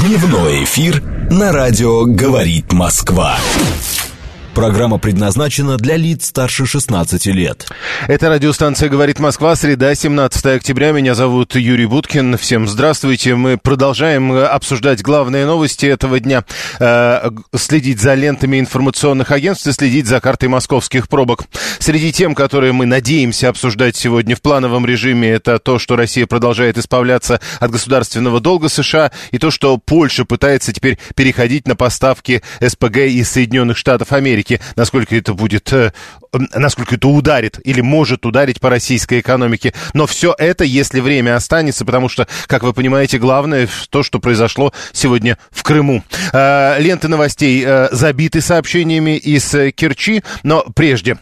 Дневной эфир на радио «Говорит Москва». Программа предназначена для лиц старше 16 лет. Это радиостанция «Говорит Москва», среда, 17 октября. Меня зовут Юрий Буткин. Всем здравствуйте. Мы продолжаем обсуждать главные новости этого дня, следить за лентами информационных агентств и следить за картой московских пробок. Среди тем, которые мы надеемся обсуждать сегодня в плановом режиме, это то, что Россия продолжает избавляться от государственного долга США, и то, что Польша пытается теперь переходить на поставки СПГ из Соединенных Штатов Америки. Насколько это ударит или может ударить по российской экономике. Но все это, если время останется, потому что, как вы понимаете, главное то, что произошло сегодня в Крыму. Ленты новостей забиты сообщениями из Керчи, но прежде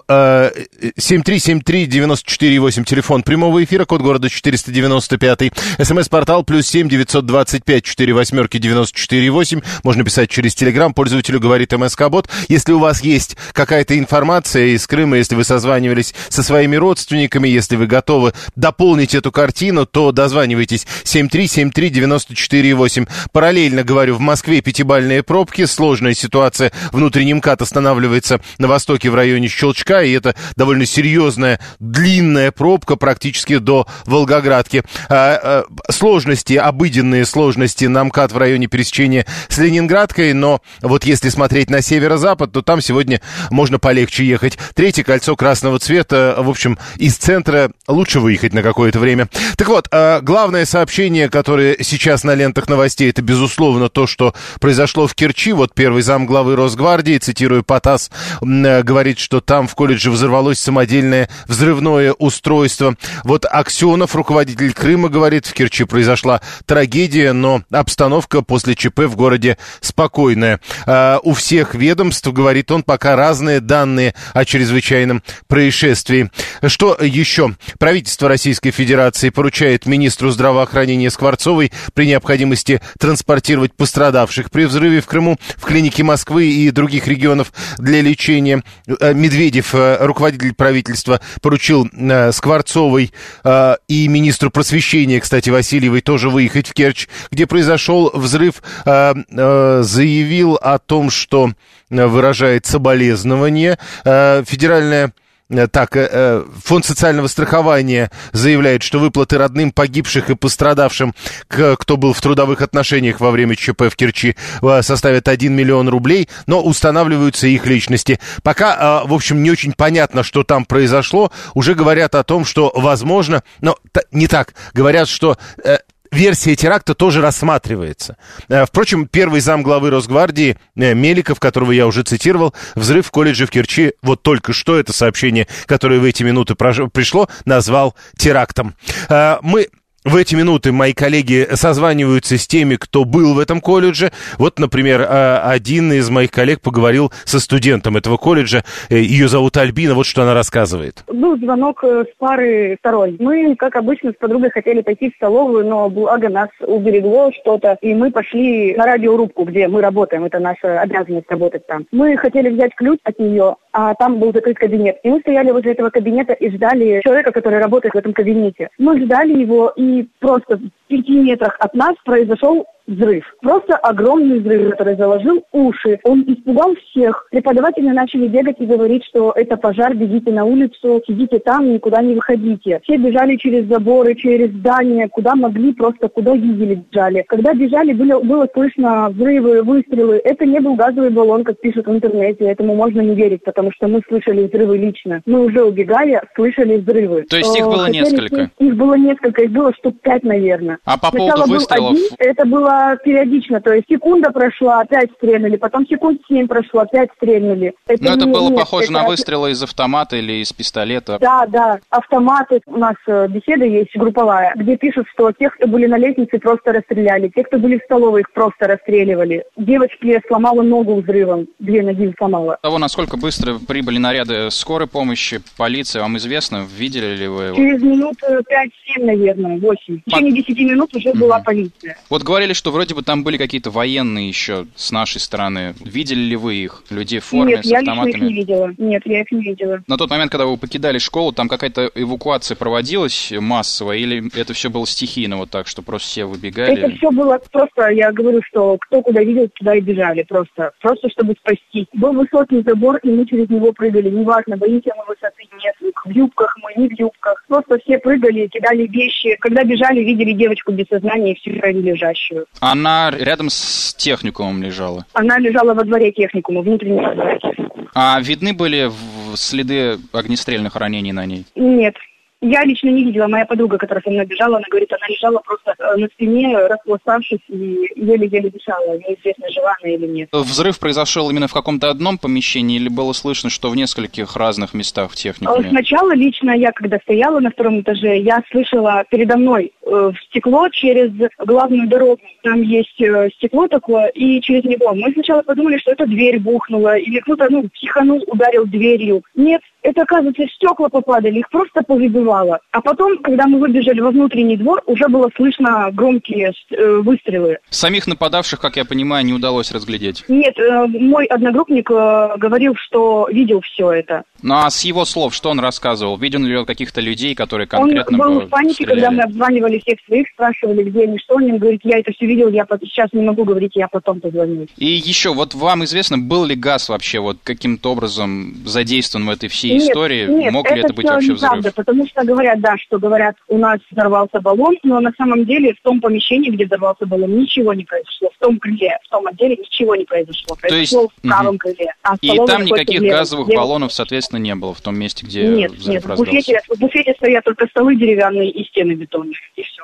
7373948, телефон прямого эфира, код города 495, СМС-портал +7 925 48 94 8. Можно писать через Телеграм, пользователю говорит МСК-бот. Если у вас есть какая-то информация из Крыма, если вы созванивались со своими родственниками, если вы готовы дополнить эту картину, то дозванивайтесь 7373948. Параллельно, говорю, в Москве пятибалльные пробки, сложная ситуация. Внутренний МКАД останавливается на востоке в районе Щелчка, и это довольно серьезная, длинная пробка практически до Волгоградки. Сложности, обыденные сложности на МКАД в районе пересечения с Ленинградкой, но вот если смотреть на северо-запад, то там сегодня можно полегче ехать. Третье кольцо красного цвета, в общем, из центра лучше выехать на какое-то время. Так вот, главное сообщение, которое сейчас на лентах новостей, это, безусловно, то, что произошло в Керчи. Вот первый замглавы Росгвардии, цитирую по ТАСС, говорит, что там в колледже взорвалось самодельное взрывное устройство. Вот Аксенов, руководитель Крыма, говорит, в Керчи произошла трагедия, но обстановка после ЧП в городе спокойная. У всех ведомств, говорит он, пока разные данные о чрезвычайном происшествии. Что еще? Правительство Российской Федерации поручает министру здравоохранения Скворцовой при необходимости транспортировать пострадавших при взрыве в Крыму в клиники Москвы и других регионов для лечения. Медведев, руководитель правительства, поручил Скворцовой и министру просвещения, кстати, Васильевой, тоже выехать в Керчь, где произошел взрыв. Заявил о том, что выражает соболезнования. Фонд социального страхования заявляет, что выплаты родным погибших и пострадавшим, кто был в трудовых отношениях во время ЧП в Керчи, составят 1 миллион рублей, но устанавливаются их личности. Пока, в общем, не очень понятно, что там произошло. Уже говорят о том, что возможно, но не так. Говорят, что версия теракта тоже рассматривается. Впрочем, первый замглавы Росгвардии Меликов, которого я уже цитировал, взрыв в колледже в Керчи, вот только что это сообщение, которое в эти минуты пришло, назвал терактом. В эти минуты мои коллеги созваниваются с теми, кто был в этом колледже. Вот, например, один из моих коллег поговорил со студентом этого колледжа. Ее зовут Альбина, вот что она рассказывает. Был звонок с пары сторон. Мы, как обычно, с подругой хотели пойти в столовую, но благо нас уберегло что-то, и мы пошли на радиорубку, где мы работаем. Это наша обязанность работать там. Мы хотели взять ключ от нее, а там был закрыт кабинет. И мы стояли возле этого кабинета и ждали человека, который работает в этом кабинете. Мы ждали его, и просто в 5 метрах от нас произошел взрыв. Просто огромный взрыв, который заложил уши. Он испугал всех. Преподаватели начали бегать и говорить, что это пожар, бегите на улицу, сидите там, никуда не выходите. Все бежали через заборы, через здания, куда могли, просто куда видели бежали. Когда бежали, было слышно взрывы, выстрелы. Это не был газовый баллон, как пишут в интернете. Этому можно не верить, потому что мы слышали взрывы лично. Мы уже убегали, слышали взрывы. То есть их было несколько? Их было несколько, их было штук 5, наверное. А по поводу выстрелов? Был один, это было периодично, то есть секунда прошла, опять стрельнули, потом секунд 7 прошло, опять стрельнули. Это было похоже на выстрелы из автомата или из пистолета? Да, автоматы. У нас беседа есть групповая, где пишут, что тех, кто были на лестнице, просто расстреляли, тех, кто были в столовой, их просто расстреливали. Девочке сломала ногу взрывом, 2 ноги сломала. Того, насколько быстро прибыли наряды скорой помощи, полиции, вам известно? Видели ли вы его? Через минут 5-7, наверное, 8. В течение 10 минут уже была полиция. Вот говорили, что что вроде бы там были какие-то военные еще с нашей стороны. Видели ли вы их? Людей в форме, с автоматами? Нет, я лично их не видела. Нет, я их не видела. На тот момент, когда вы покидали школу, там какая-то эвакуация проводилась массово, или это все было стихийно вот так, что просто все выбегали? Это все было просто, я говорю, что кто куда видел, туда и бежали просто чтобы спасти. Был высокий забор, и мы через него прыгали. Неважно, боимся мы высоты, нет, в юбках мы, не в юбках. Просто все прыгали, кидали вещи. Когда бежали, видели девочку без сознания и всю крови лежащую. Она рядом с техникумом лежала? Она лежала во дворе техникума, внутреннем дворе. А видны были следы огнестрельных ранений на ней? Нет. Я лично не видела. Моя подруга, которая со мной бежала, она говорит, она лежала просто на спине, распластавшись и еле-еле дышала. Неизвестно, жива она или нет. Взрыв произошел именно в каком-то одном помещении или было слышно, что в нескольких разных местах в техникуме? Сначала лично я, когда стояла на втором этаже, я слышала передо мной в стекло через главную дорогу. Там есть стекло такое, и через него. Мы сначала подумали, что это дверь бухнула, или кто-то, психанул, ударил дверью. Нет, это, оказывается, стекла попадали, их просто повыбивало. А потом, когда мы выбежали во внутренний двор, уже было слышно громкие выстрелы. Самих нападавших, как я понимаю, не удалось разглядеть? Нет, мой одногруппник говорил, что видел все это. Ну а с его слов, что он рассказывал? Видел ли он каких-то людей, которые конкретно Он был в панике, стреляли? когда мы обзванивали всех своих, спрашивали, где они, что они. Он говорит, я это все видел, я сейчас не могу говорить, я потом позвоню. И еще, вот вам известно, был ли газ вообще вот каким-то образом задействован в этой всей истории? Нет, Мог ли это быть вообще взрыв? Неправда, потому что говорят, у нас взорвался баллон, но на самом деле в том помещении, где взорвался баллон, ничего не произошло. В том крыле, в том отделе ничего не произошло. Произошло в правом крыле. И там никаких газовых баллонов, соответственно, не было в том месте, где взрыв раздался? В буфете стоят только столы деревянные и стены бетонные, и все.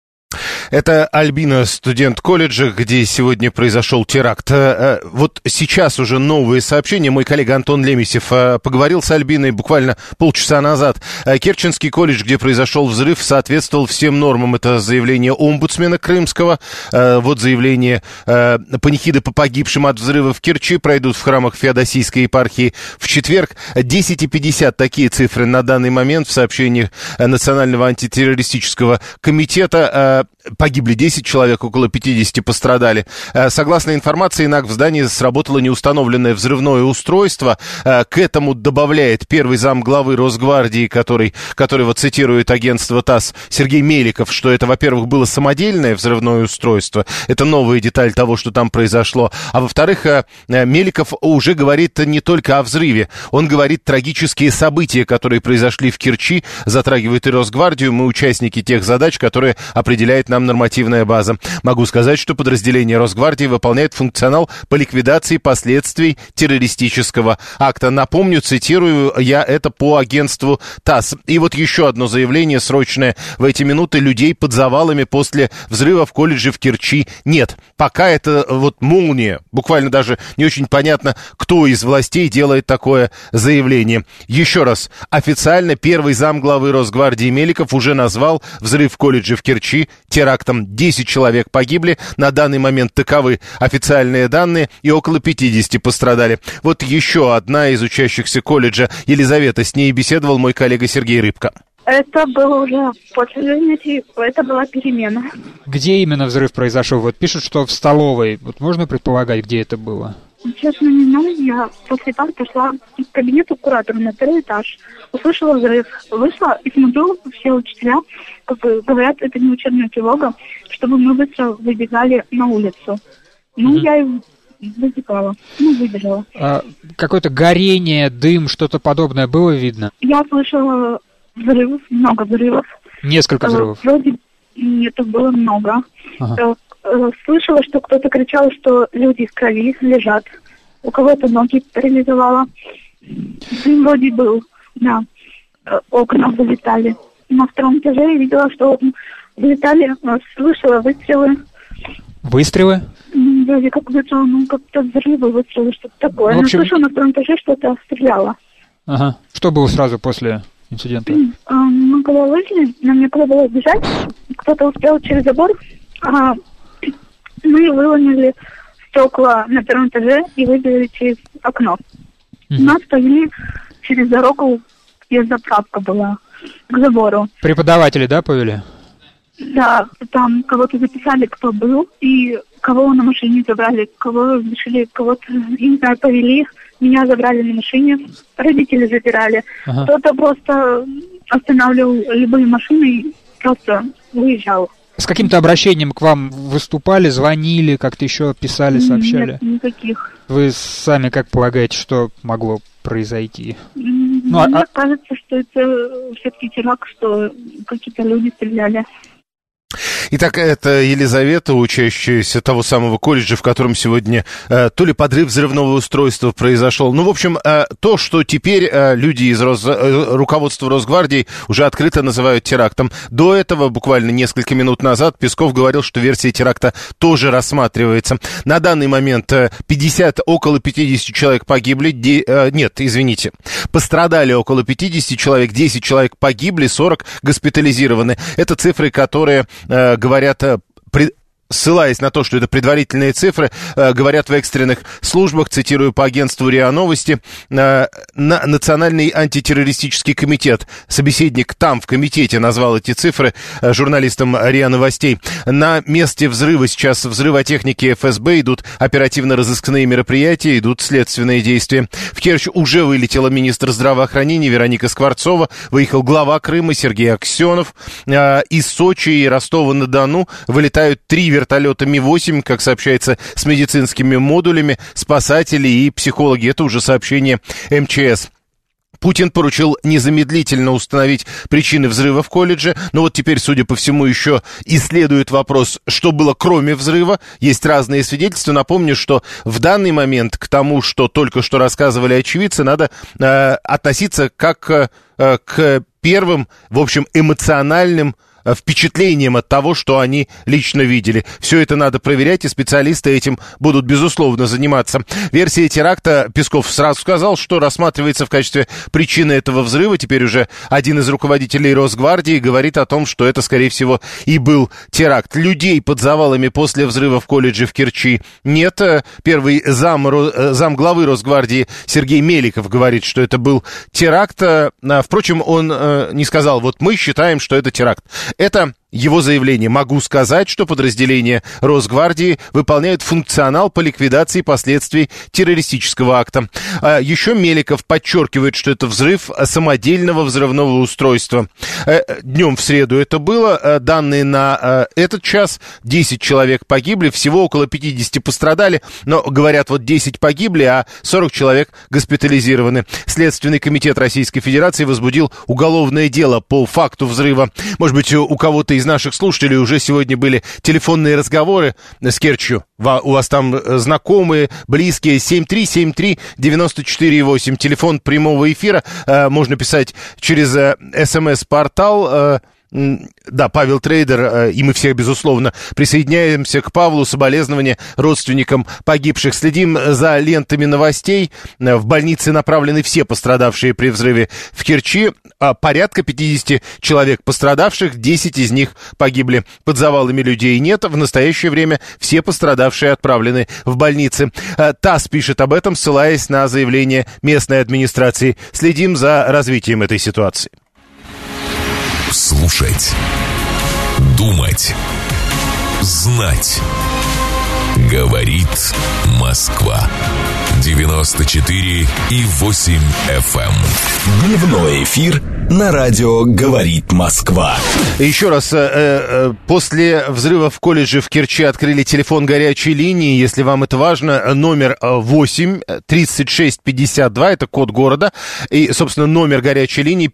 Это Альбина, студент колледжа, где сегодня произошел теракт. Вот сейчас уже новые сообщения. Мой коллега Антон Лемесев поговорил с Альбиной буквально полчаса назад. Керченский колледж, где произошел взрыв, соответствовал всем нормам. Это заявление омбудсмена крымского. Вот заявление панихиды по погибшим от взрыва в Керчи пройдут в храмах Феодосийской епархии в четверг. 10:50 такие цифры на данный момент в сообщениях Национального антитеррористического комитета. Погибли 10 человек, около 50 пострадали. Согласно информации, НАК в здании сработало неустановленное взрывное устройство. К этому добавляет первый замглавы Росгвардии, которого цитирует агентство ТАСС, Сергей Меликов, что это, во-первых, было самодельное взрывное устройство. Это новая деталь того, что там произошло. А во-вторых, Меликов уже говорит не только о взрыве. Он говорит трагические события, которые произошли в Керчи, затрагивают и Росгвардию. Мы участники тех задач, которые определяет нам нормативная база. Могу сказать, что подразделение Росгвардии выполняет функционал по ликвидации последствий террористического акта. Напомню, цитирую я это по агентству ТАСС. И вот еще одно заявление срочное. В эти минуты людей под завалами после взрыва в колледже в Керчи нет. Пока это вот молния. Буквально даже не очень понятно, кто из властей делает такое заявление. Еще раз. Официально первый замглавы Росгвардии Меликов уже назвал взрыв в колледже в Керчи терактом. 10 человек погибли. На данный момент таковы официальные данные, и около 50 пострадали. Вот еще одна из учащихся колледжа, Елизавета, с ней беседовал мой коллега Сергей Рыбка. Это было уже после занятий, это была перемена. Где именно взрыв произошел? Вот пишут, что в столовой. Вот можно предполагать, где это было? Честно, не знаю. Я после пар пошла в кабинет у куратора на 2-й этаж. Услышала взрыв. Вышла и смотрю, все учителя говорят, это не учебная тревога, чтобы мы быстро выбегали на улицу. Я и выбегала, выбежала. Какое-то горение, дым, что-то подобное было видно? Я слышала взрывов, много взрывов. Несколько взрывов? Вроде это было много. Ага. Слышала, что кто-то кричал, что люди в крови лежат. У кого-то ноги парализовало. Дым вроде был, да. Окна вылетали. На 2-м этаже я видела, что вылетали, слышала выстрелы. Выстрелы? Вроде как выстрелы, как-то взрывы, выстрелы, что-то такое. В общем... Я слышала, на 2-м этаже что-то стреляло. Ага. Что было сразу после инцидента? Мы когда вышли, нам некуда было бежать. Кто-то успел через забор. Мы выломили стекла на 1-м этаже и выбежали через окно. Нас повели через дорогу, где заправка была, к забору. Преподаватели, да, повели? Да, там кого-то записали, кто был, и кого на машине забрали, кого разрешили, кого-то, не знаю, повели. Меня забрали на машине, родители забирали. Ага. Кто-то просто останавливал любые машины и просто выезжал. С каким-то обращением к вам выступали, звонили, как-то еще писали, сообщали? Нет, никаких. Вы сами как полагаете, что могло произойти? Мне кажется, что это все-таки теракт, что какие-то люди стреляли. Итак, это Елизавета, учащаяся того самого колледжа, в котором сегодня то ли подрыв взрывного устройства произошел. Ну, в общем, то, что теперь люди из руководства Росгвардии уже открыто называют терактом. До этого, буквально несколько минут назад, Песков говорил, что версия теракта тоже рассматривается. На данный момент около 50 человек погибли. Пострадали около 50 человек, 10 человек погибли, 40 госпитализированы. Это цифры, которые говорят, ссылаясь на то, что это предварительные цифры, говорят в экстренных службах, цитирую по агентству РИА Новости, Национальный антитеррористический комитет, собеседник там в комитете назвал эти цифры журналистам РИА Новостей. На месте взрыва сейчас взрывотехники ФСБ, идут оперативно-розыскные мероприятия, идут следственные действия. В Керчь уже вылетела министр здравоохранения Вероника Скворцова, выехал глава Крыма Сергей Аксенов. Из Сочи и Ростова-на-Дону вылетают 3 вертолета Ми-8, как сообщается, с медицинскими модулями, спасатели и психологи. Это уже сообщение МЧС. Путин поручил незамедлительно установить причины взрыва в колледже. Но вот теперь, судя по всему, еще исследует вопрос, что было кроме взрыва. Есть разные свидетельства. Напомню, что в данный момент к тому, что только что рассказывали очевидцы, надо относиться как к первым, в общем, эмоциональным впечатлением от того, что они лично видели. Все это надо проверять, и специалисты этим будут, безусловно, заниматься. Версия теракта, Песков сразу сказал, что рассматривается в качестве причины этого взрыва. Теперь уже один из руководителей Росгвардии говорит о том, что это, скорее всего, и был теракт. Людей под завалами после взрыва в колледже в Керчи нет. Первый зам главы Росгвардии Сергей Меликов говорит, что это был теракт. Впрочем, он не сказал, вот мы считаем, что это теракт. Это его заявление. Могу сказать, что подразделения Росгвардии выполняют функционал по ликвидации последствий террористического акта. Еще Меликов подчеркивает, что это взрыв самодельного взрывного устройства. Днем в среду это было. Данные на этот час: 10 человек погибли, всего около 50 пострадали. Но, говорят, вот 10 погибли, а 40 человек госпитализированы. Следственный комитет Российской Федерации возбудил уголовное дело по факту взрыва. Может быть, у кого-то из наших слушателей уже сегодня были телефонные разговоры с Керчью. У вас там знакомые, близкие. 7373948. Телефон прямого эфира. Можно писать через СМС-портал. Да, Павел Трейдер, и мы все, безусловно, присоединяемся к Павлу. Соболезнования родственникам погибших. Следим за лентами новостей. В больницы направлены все пострадавшие при взрыве в Керчи. Порядка 50 человек пострадавших, 10 из них погибли. Под завалами людей нет. В настоящее время все пострадавшие отправлены в больницы. ТАСС пишет об этом, ссылаясь на заявление местной администрации. Следим за развитием этой ситуации. Слушать, думать, знать. Говорит Москва. 94,8 FM. Дневной эфир на радио «Говорит Москва». Еще раз, после взрыва в колледже в Керчи открыли телефон горячей линии. Если вам это важно, номер 8-36-52, это код города. И, собственно, номер горячей линии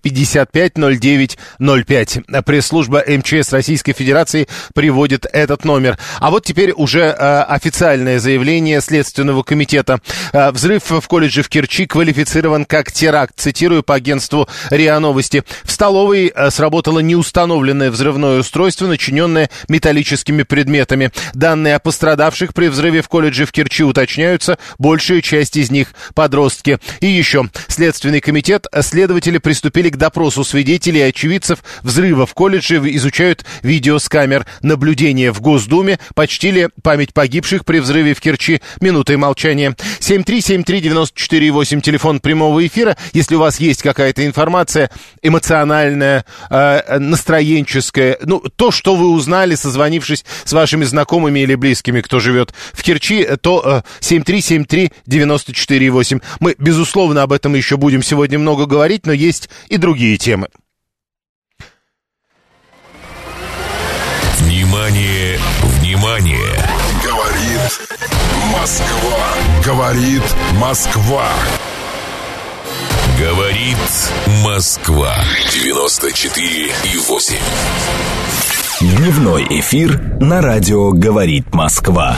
550905. Пресс-служба МЧС Российской Федерации приводит этот номер. А вот теперь уже официальное заявление Следственного комитета. Взрыв в колледже в Керчи квалифицирован как теракт. Цитирую по агентству РИА Новости. В столовой сработало неустановленное взрывное устройство, начиненное металлическими предметами. Данные о пострадавших при взрыве в колледже в Керчи уточняются. Большая часть из них подростки. И еще. Следственный комитет. Следователи приступили к допросу свидетелей и очевидцев взрыва в колледже. Изучают видео с камер наблюдения. В Госдуме почтили память погибших погибших при взрыве в Керчи минутой молчания. 7373948, телефон прямого эфира. Если у вас есть какая-то информация эмоциональная, настроенческая, то, что вы узнали, созвонившись с вашими знакомыми или близкими, кто живет в Керчи, то 7373948. Мы, безусловно, об этом еще будем сегодня много говорить, но есть и другие темы. Внимание, внимание! Говорит Москва. Говорит Москва. Говорит Москва. 94,8. Дневной эфир на радио «Говорит Москва».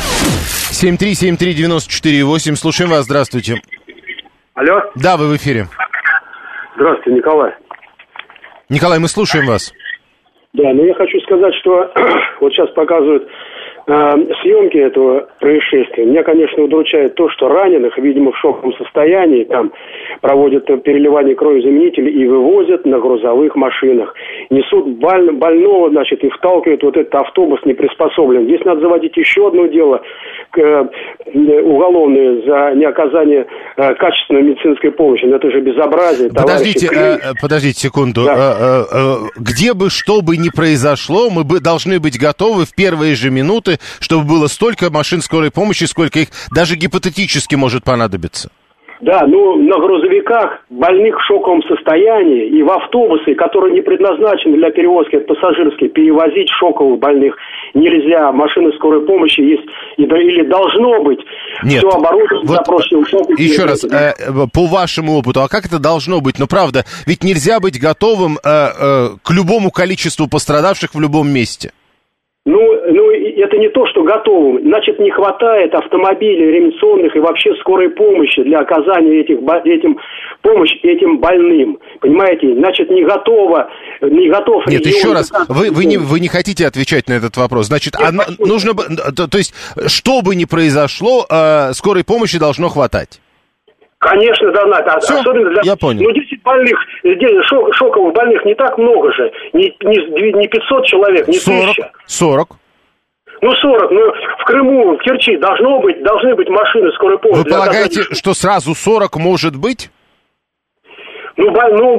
7373948. Слушаем вас. Здравствуйте. Алло. Да, вы в эфире. Здравствуйте, Николай. Николай, мы слушаем вас. Да, я хочу сказать, что вот сейчас показывают съемки этого происшествия. Меня, конечно, удручает то, что раненых, видимо, в шоковом состоянии, там проводят переливание крови заменителей и вывозят на грузовых машинах. Несут больного, значит, и вталкивают вот этот автобус неприспособлен. Здесь надо заводить еще одно дело уголовное за неоказание качественной медицинской помощи. Но это же безобразие. Подождите секунду. Да. Где бы что бы ни произошло, мы должны быть готовы в первые же минуты, чтобы было столько машин скорой помощи, сколько их даже гипотетически может понадобиться. Да, на грузовиках больных в шоковом состоянии и в автобусы, которые не предназначены для перевозки пассажирских, перевозить шоковых больных нельзя. Машины скорой помощи есть или должно быть. Нет. Все оборудование запросим. Еще раз, по вашему опыту, а как это должно быть? Правда, ведь нельзя быть готовым к любому количеству пострадавших в любом месте. Это не то, что готовым. Значит, не хватает автомобилей реанимационных и вообще скорой помощи для оказания помощи этим больным. Понимаете? Значит, не готов. Нет, еще раз, вы не хотите отвечать на этот вопрос. Значит, нужно, то есть, что бы ни произошло, скорой помощи должно хватать. Конечно, должна. Особенно для... Я понял. 10 больных, шоковых больных не так много же. Не 500 человек, не 1000. 40. 40. В Крыму, в Керчи должны быть машины скорой помощи. Вы полагаете, что сразу 40 может быть? Нет,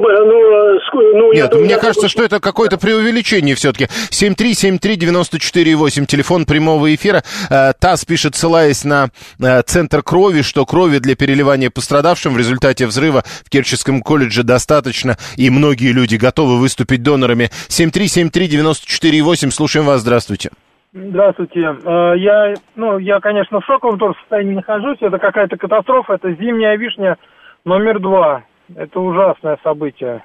мне кажется, что это какое-то преувеличение все-таки. 7373948, телефон прямого эфира. ТАСС пишет, ссылаясь на центр крови, что крови для переливания пострадавшим в результате взрыва в Керченском колледже достаточно, и многие люди готовы выступить донорами. 7373948, слушаем вас, здравствуйте. Здравствуйте. Я, конечно, в шоковом тоже состоянии нахожусь. Это какая-то катастрофа. Это зимняя вишня номер 2. Это ужасное событие.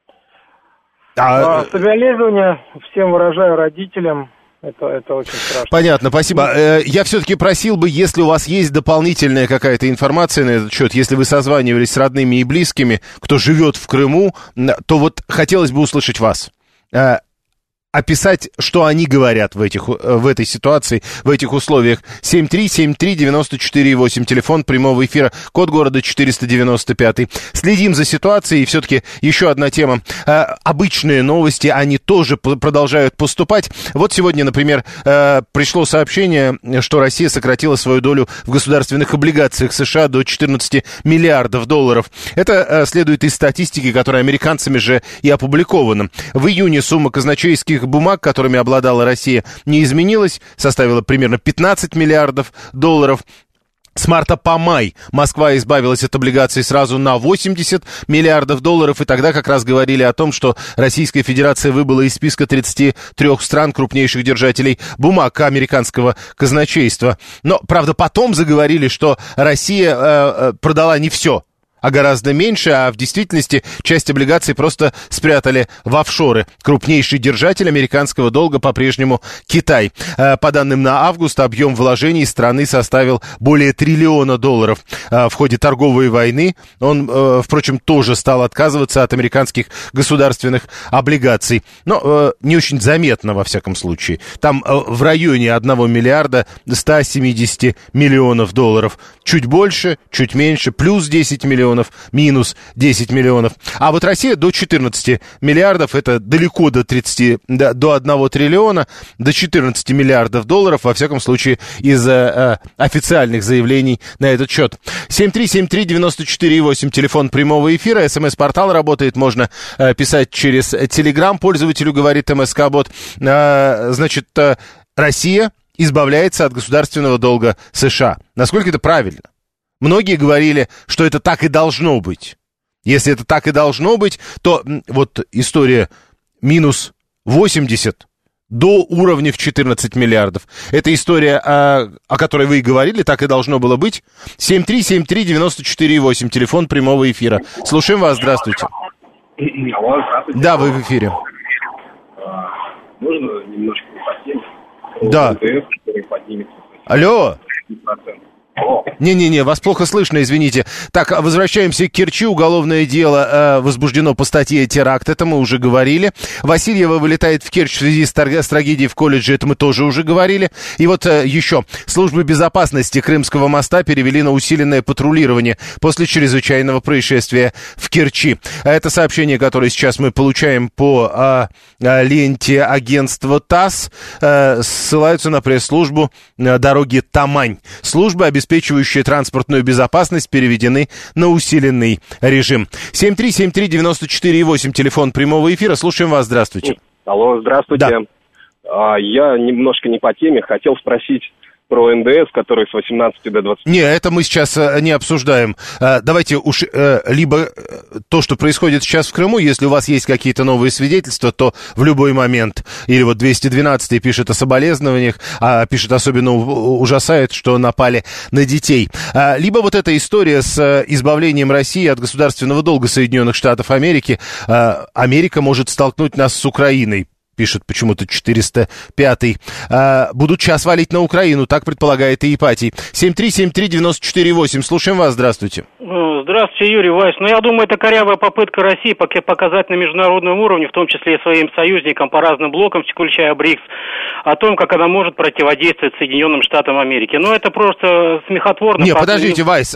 Соболезнования всем выражаю родителям. Это очень страшно. Понятно, спасибо. Я все-таки просил бы, если у вас есть дополнительная какая-то информация на этот счет, если вы созванивались с родными и близкими, кто живет в Крыму, то вот хотелось бы услышать вас. Описать, что они говорят в этой ситуации, в этих условиях. 7373948, телефон прямого эфира, код города 495. Следим за ситуацией, и все-таки еще одна тема. Обычные новости, они тоже продолжают поступать. Вот сегодня, например, пришло сообщение, что Россия сократила свою долю в государственных облигациях США до 14 миллиардов долларов. Это следует из статистики, которая американцами же и опубликована. В июне сумма казначейских бумаг, которыми обладала Россия, не изменилась, составила примерно 15 миллиардов долларов. С марта по май Москва избавилась от облигаций сразу на 80 миллиардов долларов, и тогда как раз говорили о том, что Российская Федерация выбыла из списка 33 стран крупнейших держателей бумаг американского казначейства. Но, правда, потом заговорили, что Россия продала не все, а гораздо меньше, а в действительности часть облигаций просто спрятали в офшоры. Крупнейший держатель американского долга по-прежнему Китай. По данным на август, объем вложений страны составил более $1 триллиона. В ходе торговой войны он, впрочем, тоже стал отказываться от американских государственных облигаций. Но не очень заметно, во всяком случае. Там в районе 1 миллиарда 170 миллионов долларов. Чуть больше, чуть меньше, плюс 10 миллионов миллионов, минус 10 миллионов. А вот Россия до 14 миллиардов, это далеко до 30, до 1 триллиона, до 14 миллиардов долларов, во всяком случае, из официальных заявлений на этот счет. 7373948, телефон прямого эфира, СМС-портал работает, можно писать через Телеграм, пользователю говорит МСК-бот. Значит, Россия избавляется от государственного долга США. Насколько это правильно? Многие говорили, что это так и должно быть. Если это так и должно быть, то вот история минус 80 до уровня в 14 миллиардов. Это история, о которой вы и говорили, так и должно было быть. 7373948, телефон прямого эфира. Слушаем вас, здравствуйте. Алло, здравствуйте. Да, вы в эфире. Можно немножко по теме? Да. Алло. Не-не-не, вас плохо слышно, извините. Так, возвращаемся к Керчи. Уголовное дело возбуждено по статье «Теракт». Это мы уже говорили. Васильева вылетает в Керчь в связи с трагедией в колледже. Это мы тоже уже говорили. И вот еще. Службы безопасности Крымского моста перевели на усиленное патрулирование после чрезвычайного происшествия в Керчи. Это сообщение, которое сейчас мы получаем по ленте агентства ТАСС, ссылаются на пресс-службу дороги Тамань. Службы, обеспечивающие транспортную безопасность, переведены на усиленный режим. 7373948, телефон прямого эфира. Слушаем вас. Здравствуйте. Алло, здравствуйте. Да. Я немножко не по теме. Хотел спросить про НДС, который с 18 до 20. Не, это мы сейчас не обсуждаем. Давайте уж либо то, что происходит сейчас в Крыму, если у вас есть какие-то новые свидетельства, то в любой момент. Или вот 212 пишет о соболезнованиях, а пишет особенно ужасает, что напали на детей. Либо вот эта история с избавлением России от государственного долга Соединенных Штатов Америки. Америка может столкнуть нас с Украиной. Пишет почему-то 405-й. Будут час валить на Украину, так предполагает и Ипатий. 7373948. Слушаем вас, здравствуйте. Здравствуйте, Юрий Вайс. Я думаю, это корявая попытка России показать на международном уровне, в том числе и своим союзникам по разным блокам, включая БРИКС, о том, как она может противодействовать Соединенным Штатам Америки. Это просто смехотворно. Не, подождите, Вайс,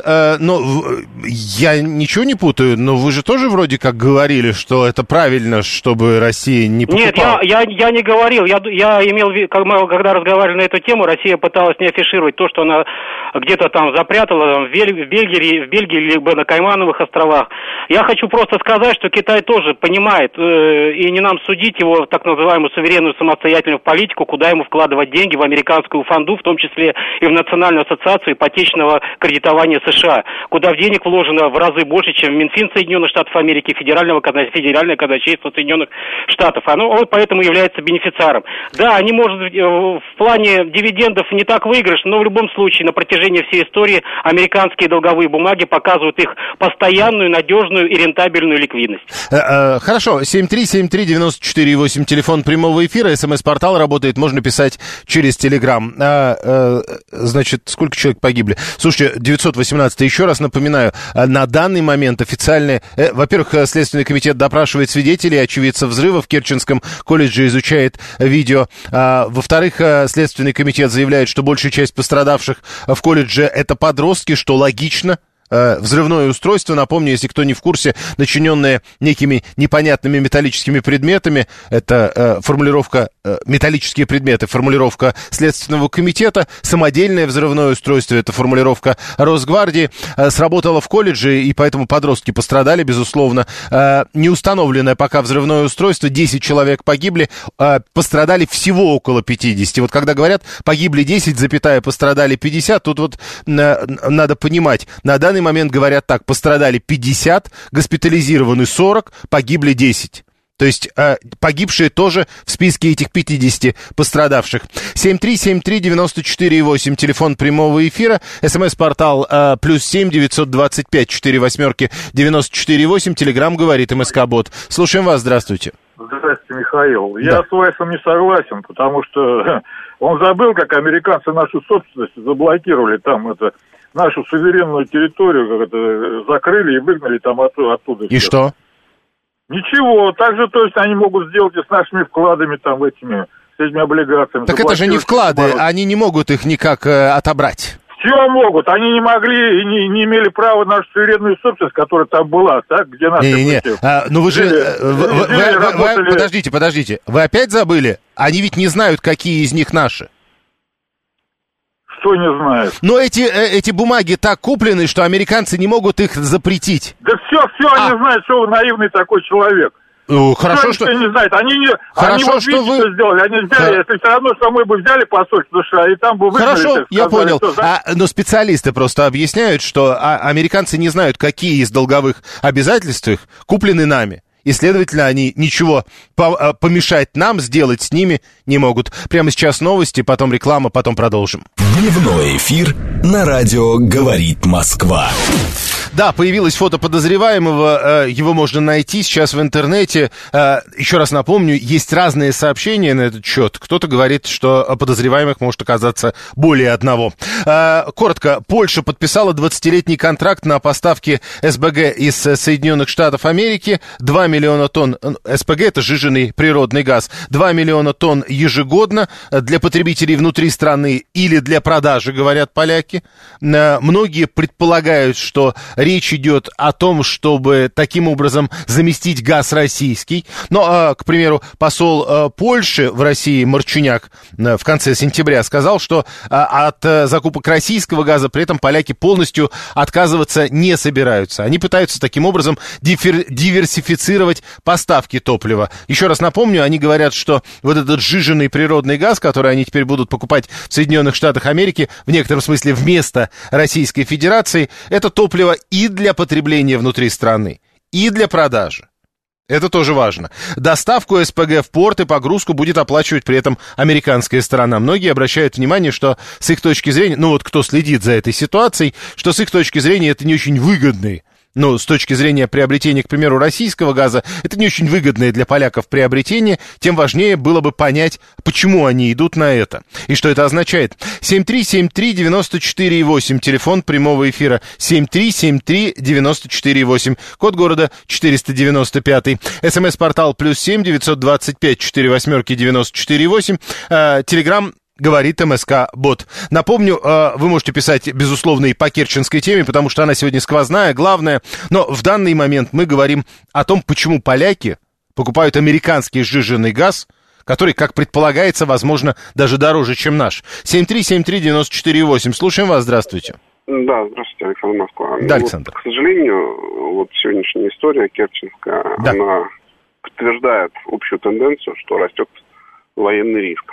я ничего не путаю, но вы же тоже вроде как говорили, что это правильно, чтобы Россия не покупала. Нет, я не говорил. Я имел в виду, когда разговаривали на эту тему, Россия пыталась не афишировать то, что она где-то там запрятала в Бельгии, либо на Каймановых островах. Я хочу просто сказать, что Китай тоже понимает, и не нам судить его так называемую суверенную самостоятельную политику, куда ему вкладывать деньги в американскую фонду, в том числе и в Национальную ассоциацию ипотечного кредитования США, куда денег вложено в разы больше, чем в Минфин Соединенных Штатов Америки, Федеральное казначейство Соединенных Штатов. Оно поэтому является бенефициаром. Да, они, может, в плане дивидендов не так выигрышны, но в любом случае на протяжении всей истории американские долговые бумаги показывают их постоянную, надежную и рентабельную ликвидность. Хорошо, 7373948, телефон прямого эфира, СМС-портал работает, можно писать через Телеграм. Значит, сколько человек погибли? Слушайте, 918, еще раз напоминаю, на данный момент официальные... Во-первых, Следственный комитет допрашивает свидетелей, очевидцев взрыва в Керченском колледже, изучает видео. Во-вторых, Следственный комитет заявляет, что большая часть пострадавших в колледже это подростки, что логично. Взрывное устройство, напомню, если кто не в курсе, начиненное некими непонятными металлическими предметами, это формулировка металлические предметы, формулировка Следственного комитета, самодельное взрывное устройство, это формулировка Росгвардии, сработало в колледже, и поэтому подростки пострадали, безусловно. Неустановленное пока взрывное устройство, 10 человек погибли, пострадали всего около 50. Вот когда говорят, погибли 10, пострадали 50, тут вот надо понимать, на данный момент говорят так, пострадали 50, госпитализированы 40, погибли 10. То есть погибшие тоже в списке этих 50 пострадавших. 7373948, телефон прямого эфира, СМС-портал +7 925 48 94 телеграм говорит МСК-бот. Слушаем вас, здравствуйте. Здравствуйте, Михаил. Я с Вайсом не согласен, потому что он забыл, как американцы нашу собственность заблокировали, там нашу суверенную территорию закрыли и выгнали там оттуда. И что? Ничего, так же, то есть они могут сделать и с нашими вкладами, там, с этими облигациями. Так это же не вклады, они не могут их никак отобрать. Чего могут? Они не могли и не имели права на нашу суверенную собственность, которая там была, так? Где наши... Ну вы же... Подождите. Вы опять забыли? Они ведь не знают, какие из них наши. Что не знают? Но эти бумаги так куплены, что американцы не могут их запретить. Да все они знают, что вы наивный такой человек. Хорошо, что... не знают. Они Хорошо, вот что видите, что сделали. Они взяли, если все равно, что мы бы взяли посольство США, и там бы выгнали. Хорошо, я понял. Что, но специалисты просто объясняют, что американцы не знают, какие из долговых обязательств их куплены нами. И, следовательно, они ничего помешать нам сделать с ними не могут. Прямо сейчас новости, потом реклама, потом продолжим. Дневной эфир на радио «Говорит Москва». Да, появилось фото подозреваемого, его можно найти сейчас в интернете. Еще раз напомню, есть разные сообщения на этот счет. Кто-то говорит, что подозреваемых может оказаться более одного. Коротко, Польша подписала 20-летний контракт на поставки СПГ из Соединенных Штатов Америки. 2 миллиона тонн СПГ, это сжиженный природный газ, 2 миллиона тонн ежегодно для потребителей внутри страны или для продажи, говорят поляки. Многие предполагают, что речь идет о том, чтобы таким образом заместить газ российский. Но, к примеру, посол Польши в России Марчуняк в конце сентября сказал, что от закупок российского газа при этом поляки полностью отказываться не собираются. Они пытаются таким образом диверсифицировать поставки топлива. Еще раз напомню, они говорят, что вот этот сжиженный природный газ, который они теперь будут покупать в Соединенных Штатах Америки, в некотором смысле вместо Российской Федерации, это топливо и для потребления внутри страны, и для продажи. Это тоже важно. Доставку СПГ в порт и погрузку будет оплачивать при этом американская сторона. Многие обращают внимание, что с их точки зрения, кто следит за этой ситуацией, что с их точки зрения это не очень выгодный. С точки зрения приобретения, к примеру, российского газа, это не очень выгодное для поляков приобретение, тем важнее было бы понять, почему они идут на это, и что это означает. 7373948, телефон прямого эфира, 7373948, код города 495, СМС-портал +7 925 48 94 телеграм говорит МСК-бот. Напомню, вы можете писать, безусловно, и по керченской теме, потому что она сегодня сквозная, главная. Но в данный момент мы говорим о том, почему поляки покупают американский сжиженный газ, который, как предполагается, возможно, даже дороже, чем наш. 7373948. Слушаем вас, здравствуйте. Да, здравствуйте, Александр, Москва. Да, Александр. К сожалению, сегодняшняя история керченская, она подтверждает общую тенденцию, что растет военный риск.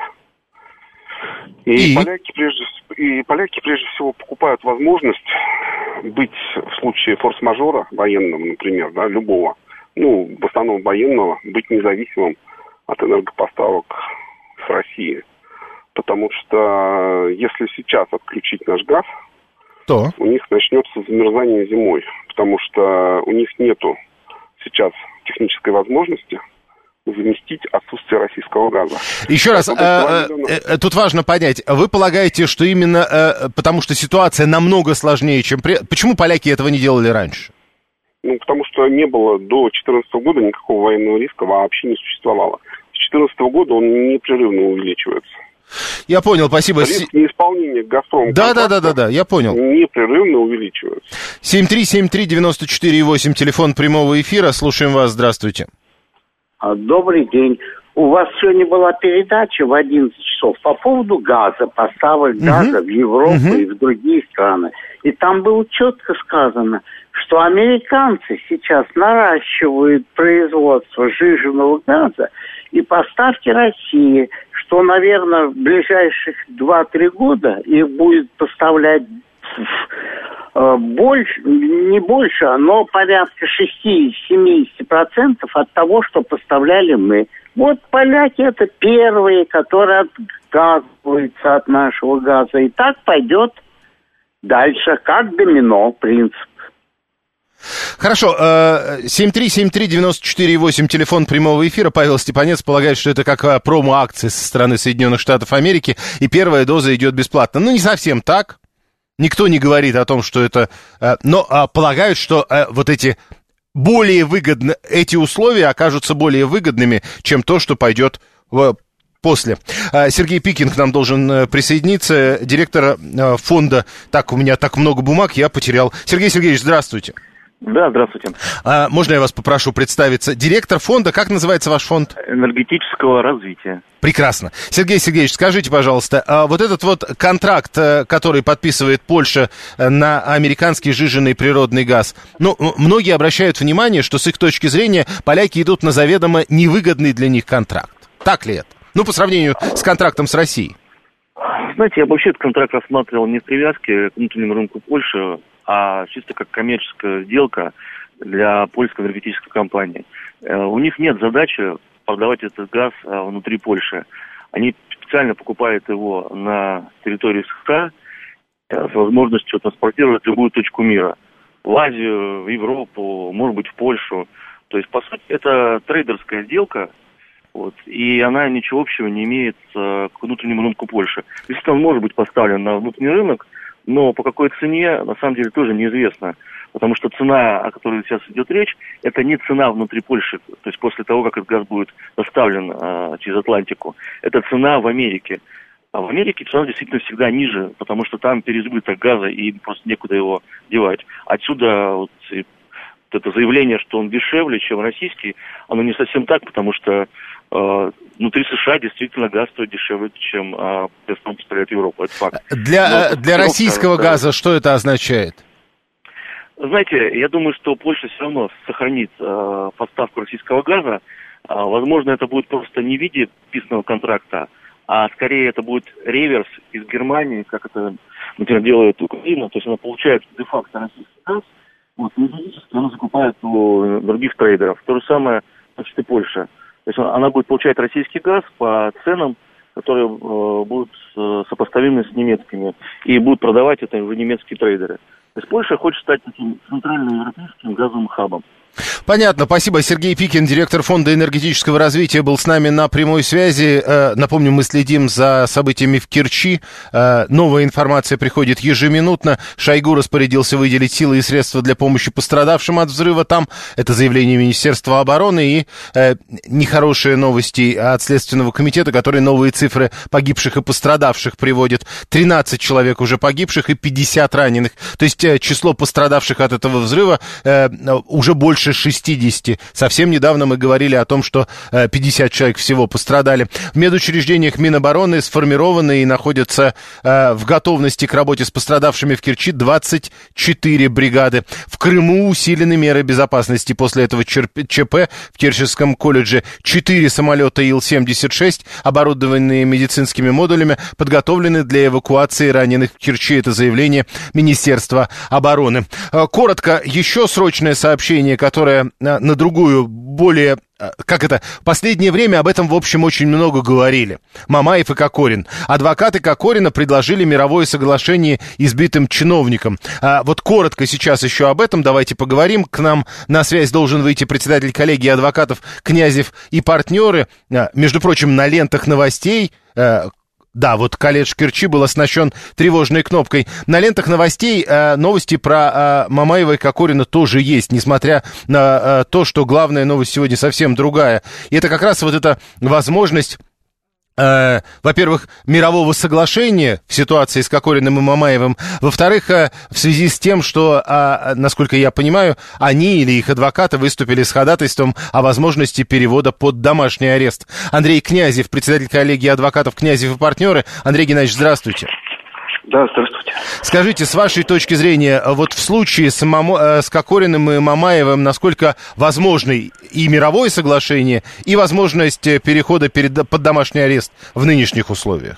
И поляки прежде всего покупают возможность быть в случае форс-мажора военного, например, любого, в основном военного, быть независимым от энергопоставок с России. Потому что если сейчас отключить наш газ, то у них начнется замерзание зимой, потому что у них нету сейчас технической возможности заместить отсутствие российского газа. Еще раз, тут важно понять, вы полагаете, что именно потому что ситуация намного сложнее, чем... Почему поляки этого не делали раньше? Потому что не было до 2014 года никакого военного риска, вообще не существовало. С 2014 года он непрерывно увеличивается. Я понял, спасибо. Риск неисполнения «Газпрома» да, я понял. Непрерывно увеличивается. 7373948, телефон прямого эфира, слушаем вас, здравствуйте. Добрый день. У вас сегодня была передача в 11 часов по поводу газа, поставок газа в Европу и в другие страны. И там было четко сказано, что американцы сейчас наращивают производство сжиженного газа и поставки России, что, наверное, в ближайших 2-3 года их будет поставлять больше, не больше, но порядка 60-70% от того, что поставляли мы. Вот поляки это первые, которые отказываются от нашего газа. И так пойдет дальше, как домино принцип. Хорошо, 7373948, телефон прямого эфира. Павел Степанец полагает, что это как промо-акция со стороны Соединенных Штатов Америки, и первая доза идет бесплатно. Не совсем так. Никто не говорит о том, что это... Но полагают, что вот эти более выгодные... Эти условия окажутся более выгодными, чем то, что пойдет после. Сергей Пикин к нам должен присоединиться, директор фонда. Так, у меня так много бумаг, я потерял. Сергей Сергеевич, здравствуйте. Да, здравствуйте. Можно я вас попрошу представиться? Директор фонда, как называется ваш фонд? Энергетического развития. Прекрасно. Сергей Сергеевич, скажите, пожалуйста, вот этот вот контракт, который подписывает Польша на американский сжиженный природный газ, ну, многие обращают внимание, что с их точки зрения поляки идут на заведомо невыгодный для них контракт. Так ли это? Ну, по сравнению с контрактом с Россией. Знаете, я вообще этот контракт рассматривал не в привязке к внутреннему рынку Польши, а чисто как коммерческая сделка для польской энергетической компании. У них нет задачи продавать этот газ внутри Польши. Они специально покупают его на территории США с возможностью транспортировать в любую точку мира. В Азию, в Европу, может быть, в Польшу. То есть, по сути, это трейдерская сделка, вот, и она ничего общего не имеет к внутреннему рынку Польши. Действительно, он может быть поставлен на внутренний рынок, но по какой цене, на самом деле, тоже неизвестно. Потому что цена, о которой сейчас идет речь, это не цена внутри Польши, то есть после того, как этот газ будет доставлен через Атлантику. Это цена в Америке. А в Америке цена действительно всегда ниже, потому что там переизбыток газа и просто некуда его девать. Отсюда вот это заявление, что он дешевле, чем российский, оно не совсем так, потому что внутри США действительно газ стоит дешевле, чем Газпром поставляет в Европу. Это факт. Для российского газа что это означает? Знаете, я думаю, что Польша все равно сохранит поставку российского газа. Возможно, это будет просто не в виде подписанного контракта, а скорее это будет реверс из Германии, как это, например, делает Украина. То есть она получает де-факто российский газ, вот, и физически она закупает у других трейдеров. То же самое, значит, и Польша. То есть она будет получать российский газ по ценам, которые будут сопоставимы с немецкими, и будут продавать это уже немецкие трейдеры. То есть Польша хочет стать таким центральноевропейским газовым хабом. Понятно, спасибо. Сергей Пикин, директор Фонда энергетического развития, был с нами на прямой связи. Напомню, мы следим за событиями в Керчи. Новая информация приходит ежеминутно. Шойгу распорядился выделить силы и средства для помощи пострадавшим от взрыва там. Это заявление Министерства обороны. И нехорошие новости от Следственного комитета, который новые цифры погибших и пострадавших приводит. 13 человек уже погибших и 50 раненых. То есть число пострадавших от этого взрыва уже больше 60. Совсем недавно мы говорили о том, что 50 человек всего пострадали. В медучреждениях Минобороны сформированы и находятся в готовности к работе с пострадавшими в Керчи 24 бригады. В Крыму усилены меры безопасности после этого ЧП в Керченском колледже. 4 самолета Ил-76, оборудованные медицинскими модулями, подготовлены для эвакуации раненых в Керчи. Это заявление Министерства обороны. Коротко, еще срочное сообщение, которое на другую, более... в последнее время об этом, в общем, очень много говорили. Мамаев и Кокорин. Адвокаты Кокорина предложили мировое соглашение избитым чиновникам. Вот коротко сейчас еще об этом давайте поговорим. К нам на связь должен выйти председатель коллегии адвокатов Князев и партнеры. Между прочим, на лентах новостей... Да, вот колледж Керчи был оснащен тревожной кнопкой. На лентах новостей новости про Мамаева и Кокорина тоже есть, несмотря на то, что главная новость сегодня совсем другая. И это как раз вот эта возможность... во-первых, мирового соглашения в ситуации с Кокориным и Мамаевым. Во-вторых, в связи с тем, что, насколько я понимаю, они или их адвокаты выступили с ходатайством о возможности перевода под домашний арест. Андрей Князев, председатель коллегии адвокатов Князев и партнеры. Андрей Геннадьевич, здравствуйте. Да, здравствуйте. Скажите, с вашей точки зрения, вот в случае с Кокориным и Мамаевым, насколько возможно и мировое соглашение, и возможность перехода под домашний арест в нынешних условиях?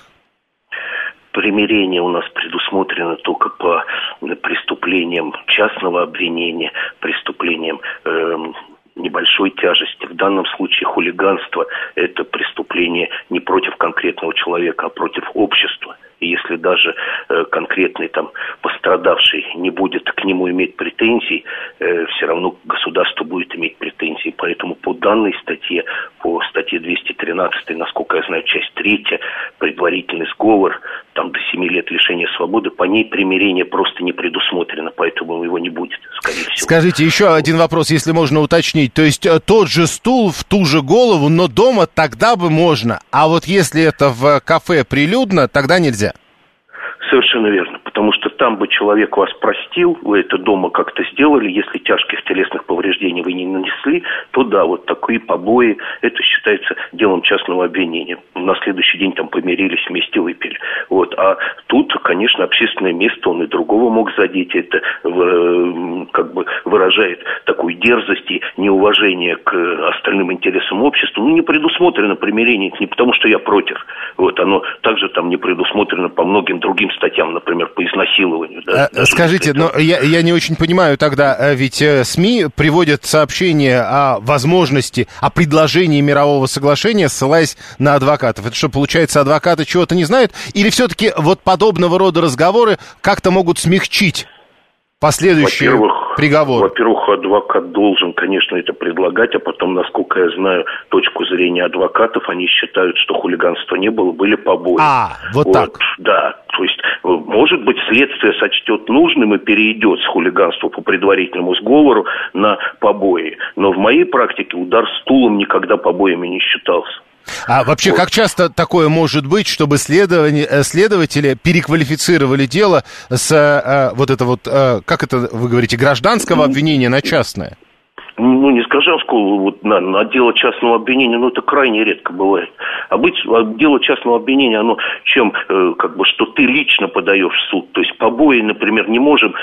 Примирение у нас предусмотрено только по преступлениям частного обвинения, преступлениям небольшой тяжести. В данном случае хулиганство – это преступление не против конкретного человека, а против общества. И если даже конкретный там пострадавший не будет к нему иметь претензий, все равно государство будет иметь претензии. Поэтому по данной статье, по статье 213, насколько я знаю, часть 3, предварительный сговор, там до 7 лет лишения свободы, по ней примирение просто не предусмотрено, поэтому его не будет, скорее всего. Скажите, еще один вопрос, если можно уточнить. То есть тот же стул в ту же голову, но дома тогда бы можно, а вот если это в кафе прилюдно, тогда нельзя? Совершенно верно, потому что там бы человек вас простил, вы это дома как-то сделали, если тяжких телесных повреждений вы не нанесли, то да, вот такие побои, это считается делом частного обвинения. На следующий день там помирились, вместе выпили. Вот. А тут, конечно, общественное место, он и другого мог задеть, это как бы выражает такую дерзость и неуважение к остальным интересам общества. Ну, не предусмотрено примирение, не потому что я против, вот, оно также там не предусмотрено по многим другим статьям, например, по изнасилованию. Да, скажите, но я не очень понимаю тогда, ведь СМИ приводят сообщения о возможности, о предложении мирового соглашения, ссылаясь на адвокатов. Это что, получается, адвокаты чего-то не знают? Или все-таки вот подобного рода разговоры как-то могут смягчить последующие приговоры? Во-первых, адвокат должен, конечно, это предлагать, а потом, насколько я знаю, точку зрения адвокатов, они считают, что хулиганства не было, были побои. Вот так. Да, то есть, может быть, следствие сочтет нужным и перейдет с хулиганства по предварительному сговору на побои. Но в моей практике удар стулом никогда побоями не считался. А вообще, как часто такое может быть, чтобы следователи переквалифицировали дело с как это вы говорите, гражданского обвинения на частное? Ну, не с гражданского, вот на дело частного обвинения, это крайне редко бывает. Дело частного обвинения, оно чем, что ты лично подаешь в суд. То есть побои, например, не можем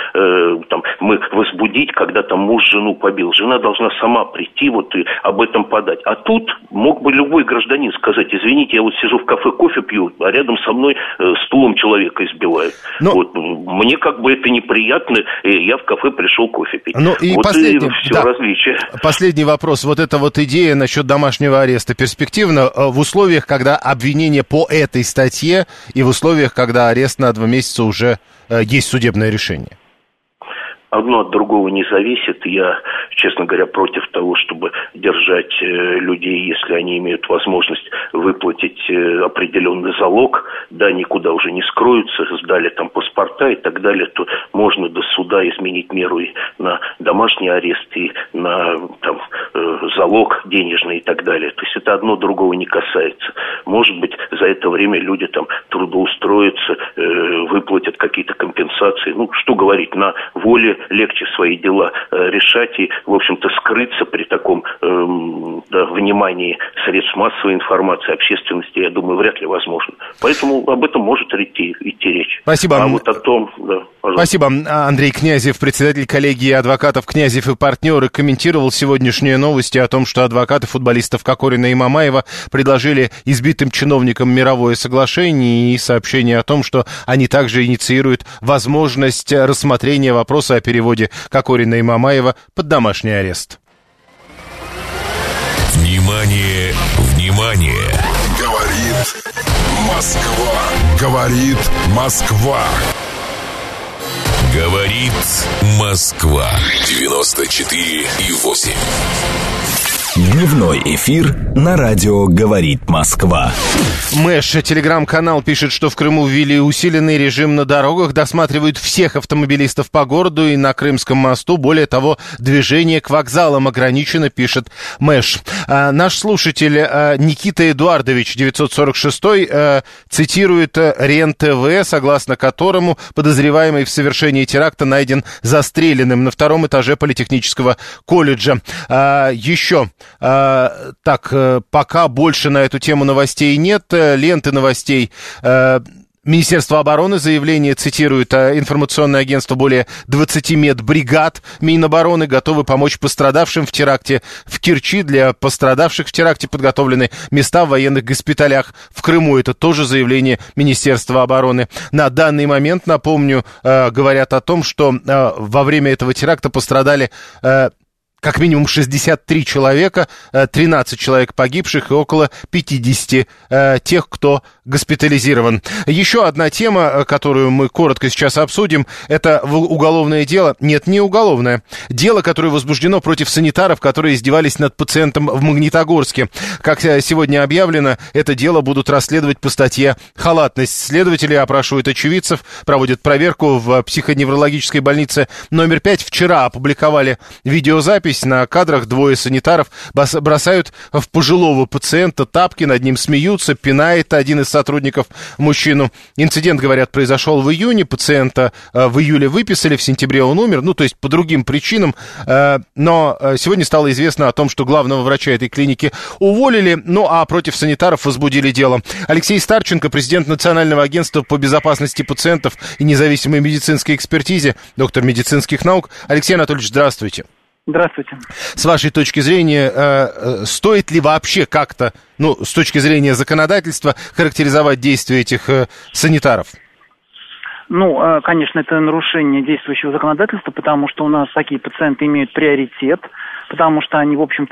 мы возбудить, когда там муж жену побил. Жена должна сама прийти и об этом подать. А тут мог бы любой гражданин сказать: извините, я сижу в кафе, кофе пью, а рядом со мной стулом человека избивают. Мне это неприятно, и я в кафе пришел кофе пить. И различие. Последний вопрос. Вот эта идея насчет домашнего ареста перспективна в условиях, когда обвинение по этой статье, и в условиях, когда арест на 2 месяца уже есть судебное решение? Одно от другого не зависит. Я, честно говоря, против того, чтобы держать людей, если они имеют возможность выплатить определенный залог, да, никуда уже не скроются, сдали там паспорта и так далее, то можно до суда изменить меру и на домашний арест, и на залог денежный и так далее. То есть это одно другого не касается. Может быть, за это время люди трудоустроятся, выплатят какие-то компенсации. Что говорить, на воле легче свои дела решать и, в общем-то, скрыться при таком внимании средств массовой информации, общественности, я думаю, вряд ли возможно. Поэтому об этом может идти речь. Спасибо. А вот о том, да, пожалуйста. Спасибо. Андрей Князев, председатель коллегии адвокатов «Князев и партнеры», комментировал сегодняшние новости о том, что адвокаты футболистов Кокорина и Мамаева предложили избитым чиновникам мировое соглашение, и сообщение о том, что они также инициируют возможность рассмотрения вопроса о переводе Кокорина и Мамаева под домашний арест. Внимание, внимание! Говорит Москва. Говорит Москва. Говорит Москва. 94,8. Дневной эфир на радио «Говорит Москва». Мэш, телеграм-канал, пишет, что в Крыму ввели усиленный режим на дорогах, досматривают всех автомобилистов по городу и на Крымском мосту. Более того, движение к вокзалам ограничено, пишет Мэш. Наш слушатель Никита Эдуардович, 946-й, цитирует РЕН-ТВ, согласно которому подозреваемый в совершении теракта найден застреленным на 2-м этаже Политехнического колледжа. Еще... пока больше на эту тему новостей нет, ленты новостей. Министерство обороны заявление цитирует информационное агентство: более 20 медбригад Минобороны готовы помочь пострадавшим в теракте в Керчи. Для пострадавших в теракте подготовлены места в военных госпиталях в Крыму. Это тоже заявление Министерства обороны. На данный момент, напомню, говорят о том, что во время этого теракта пострадали как минимум 63 человека, 13 человек погибших и около 50 тех, кто госпитализирован. Еще одна тема, которую мы коротко сейчас обсудим, это уголовное дело. Нет, не уголовное. Дело, которое возбуждено против санитаров, которые издевались над пациентом в Магнитогорске. Как сегодня объявлено, это дело будут расследовать по статье «Халатность». Следователи опрашивают очевидцев, проводят проверку в психоневрологической больнице номер 5. Вчера опубликовали видеозапись. На кадрах двое санитаров бросают в пожилого пациента тапки, над ним смеются, пинает один из сотрудников мужчину. Инцидент, говорят, произошел в июне, пациента в июле выписали, в сентябре он умер, ну, то есть по другим причинам, но сегодня стало известно о том, что главного врача этой клиники уволили, ну, а против санитаров возбудили дело. Алексей Старченко, президент Национального агентства по безопасности пациентов и независимой медицинской экспертизе, доктор медицинских наук. Алексей Анатольевич, здравствуйте. Здравствуйте. С вашей точки зрения, стоит ли вообще как-то, ну, с точки зрения законодательства, характеризовать действия этих санитаров? Ну, конечно, это нарушение действующего законодательства, потому что у нас такие пациенты имеют приоритет, потому что они, в общем,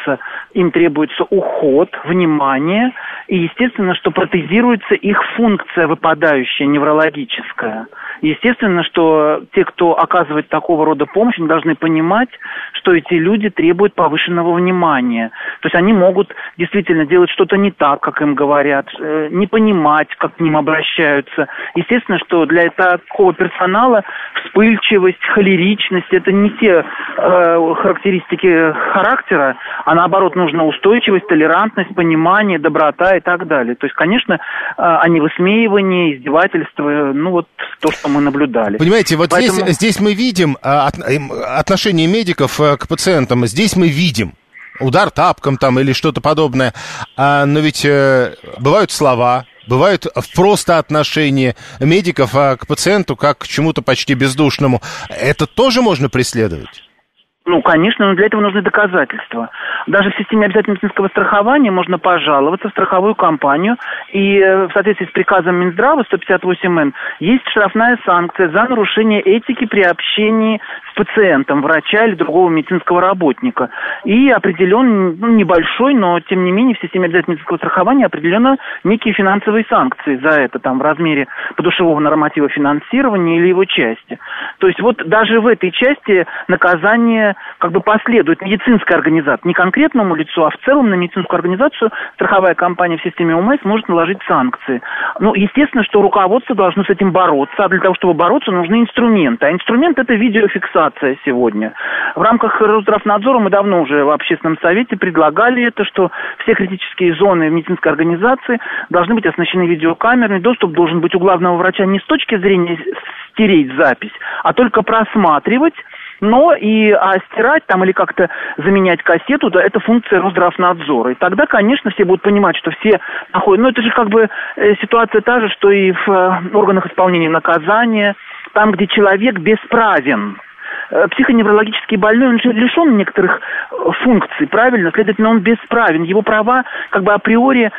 им требуется уход, внимание, и, естественно, что протезируется их функция выпадающая, неврологическая. Естественно, что те, кто оказывает такого рода помощь, они должны понимать, что эти люди требуют повышенного внимания. То есть они могут действительно делать что-то не так, как им говорят, не понимать, как к ним обращаются. Естественно, что для такого персонала вспыльчивость, холеричность – это не те характеристики характера, а наоборот нужна устойчивость, толерантность, понимание, доброта и так далее. То есть, конечно, а не высмеивание, издевательство, ну вот то, что мы наблюдали. Понимаете, вот поэтому... здесь мы видим отношение медиков к пациентам, здесь мы видим удар тапком там или что-то подобное, но ведь бывают слова, бывают просто отношения медиков к пациенту как к чему-то почти бездушному. Это тоже можно преследовать? Ну, конечно, но для этого нужны доказательства. Даже в системе обязательного медицинского страхования можно пожаловаться в страховую компанию, и в соответствии с приказом Минздрава 158-Н есть штрафная санкция за нарушение этики при общении с пациентом, врача или другого медицинского работника. И определен, ну, небольшой, но тем не менее в системе обязательного медицинского страхования определены некие финансовые санкции за это, там, в размере подушевого норматива финансирования или его части. То есть вот даже в этой части наказание как бы последует медицинская организация, не конкретному лицу, а в целом на медицинскую организацию страховая компания в системе ОМС может наложить санкции. Ну, естественно, что руководство должно с этим бороться, а для того, чтобы бороться, нужны инструменты. А инструмент – это видеофиксация сегодня. В рамках Росздравнадзора мы давно уже в общественном совете предлагали это, что все критические зоны в медицинской организации должны быть оснащены видеокамерами, доступ должен быть у главного врача не с точки зрения стереть запись, а только просматривать. Но и стирать там или как-то заменять кассету, да, это функция Росздравнадзора. И тогда, конечно, все будут понимать, что все находят... Ну, это же как бы ситуация та же, что и в органах исполнения наказания, там, где человек бесправен. Психоневрологический больной, он же лишен некоторых функций, правильно? Следовательно, он бесправен. Его права как бы априори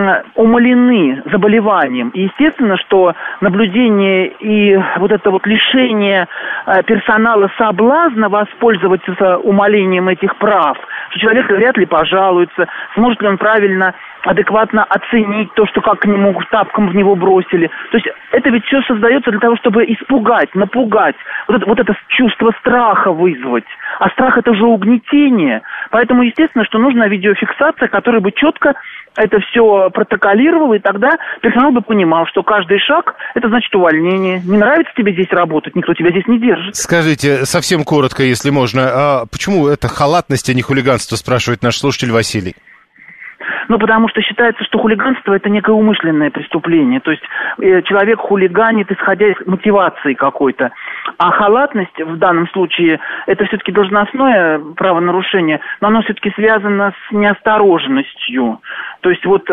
умалены заболеванием. И естественно, что наблюдение и вот это вот лишение персонала соблазна воспользоваться умалением этих прав, что человек вряд ли пожалуется, сможет ли он правильно, адекватно оценить то, что как к нему тапком в него бросили. То есть это ведь все создается для того, чтобы испугать, напугать, вот это чувство страха вызвать. А страх – это же угнетение. Поэтому, естественно, что нужна видеофиксация, которая бы четко это все протоколировала, и тогда персонал бы понимал, что каждый шаг – это значит увольнение. Не нравится тебе здесь работать, никто тебя здесь не держит. Скажите, совсем коротко, если можно, почему это халатность, а не хулиганство, спрашивает наш слушатель Василий? Ну, потому что считается, что хулиганство – это некое умышленное преступление. То есть человек хулиганит, исходя из мотивации какой-то. А халатность в данном случае – это все-таки должностное правонарушение, но оно все-таки связано с неосторожностью. То есть вот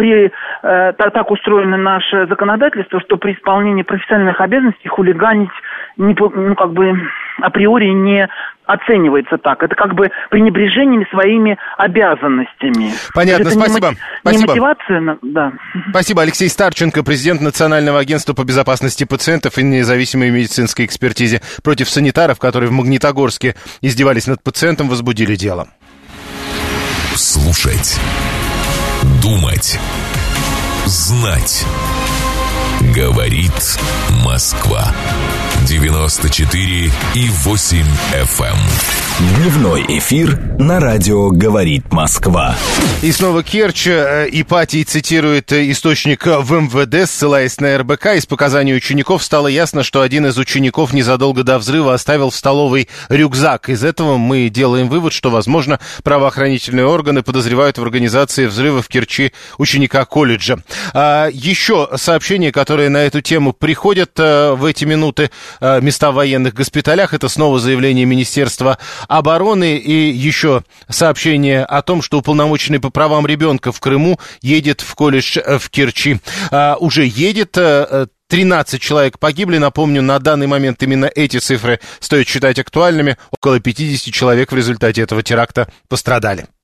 так устроено наше законодательство, что при исполнении профессиональных обязанностей хулиганить априори не оценивается так. Это как бы пренебрежение своими обязанностями. Понятно, это спасибо. Не мотивация, да. Спасибо. Алексей Старченко, президент Национального агентства по безопасности пациентов и независимой медицинской экспертизе. Против санитаров, которые в Магнитогорске издевались над пациентом, возбудили дело. Слушать, думать, знать. Говорит Москва. 94,8 FM. Дневной эфир на радио «Говорит Москва». И снова Керчь. Ипатий цитирует источник в МВД, ссылаясь на РБК. Из показаний учеников стало ясно, что один из учеников незадолго до взрыва оставил в столовой рюкзак. Из этого мы делаем вывод, что, возможно, правоохранительные органы подозревают в организации взрыва в Керчи ученика колледжа. Еще сообщения, которые на эту тему приходят в эти минуты. Места в военных госпиталях. Это снова заявление Министерства обороны. И еще сообщение о том, что уполномоченный по правам ребенка в Крыму едет в колледж в Керчи. Уже едет. 13 человек погибли. Напомню, на данный момент именно эти цифры стоит считать актуальными. Около 50 человек в результате этого теракта пострадали.